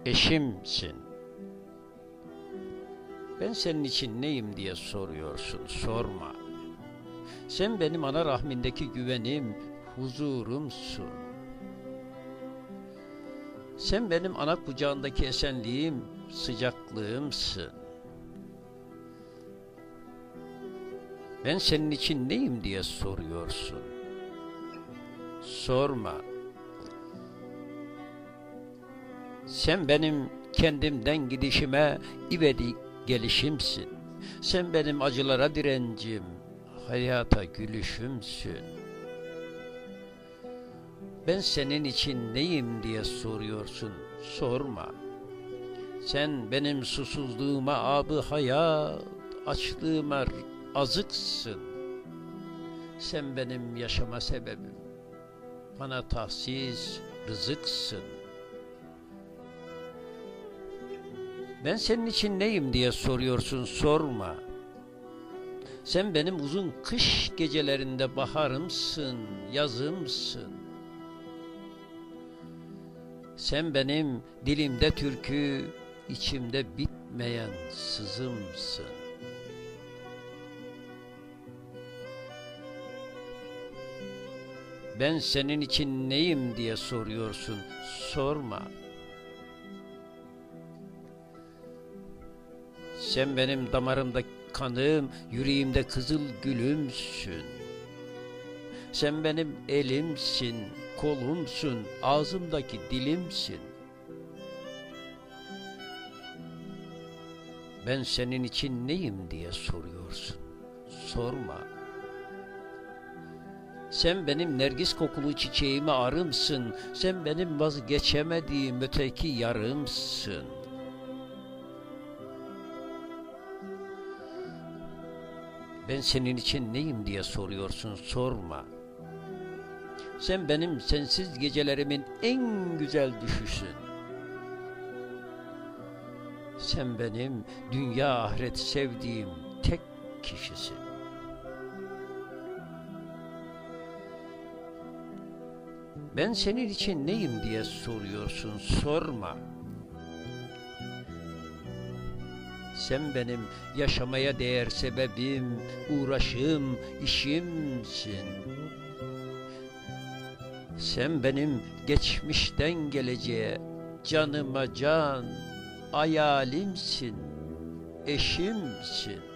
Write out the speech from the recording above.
eşimsin. Ben senin için neyim diye soruyorsun, sorma. Sen benim ana rahmindeki güvenim, huzurumsun. Sen benim ana kucağındaki esenliğim, sıcaklığımsın. Ben senin için neyim diye soruyorsun. Sorma. Sen benim kendimden gidişime ivedi gelişimsin. Sen benim acılara direncim, hayata gülüşümsün. Ben senin için neyim diye soruyorsun, sorma. Sen benim susuzluğuma abı hayat, açlığıma azıksın. Sen benim yaşama sebebim, bana tahsis rızıksın. Ben senin için neyim diye soruyorsun, sorma. Sen benim uzun kış gecelerinde baharımsın, yazımsın. Sen benim dilimde türkü, içimde bitmeyen sızımsın. Ben senin için neyim diye soruyorsun, sorma. Sen benim damarımda kanım, yüreğimde kızıl gülümsün. Sen benim elimsin, kolumsun, ağzımdaki dilimsin. Ben senin için neyim diye soruyorsun, sorma. Sen benim nergis kokulu çiçeğime arımsın, sen benim vazgeçemediğim öteki yarımsın. Ben senin için neyim diye soruyorsun, sorma. Sen benim sensiz gecelerimin en güzel düşüşün. Sen benim dünya ahiret sevdiğim tek kişisin. Ben senin için neyim diye soruyorsun, sorma. Sen benim yaşamaya değer sebebim, uğraşım, işimsin. Sen benim geçmişten geleceğe canıma can, hayalimsin, eşimsin.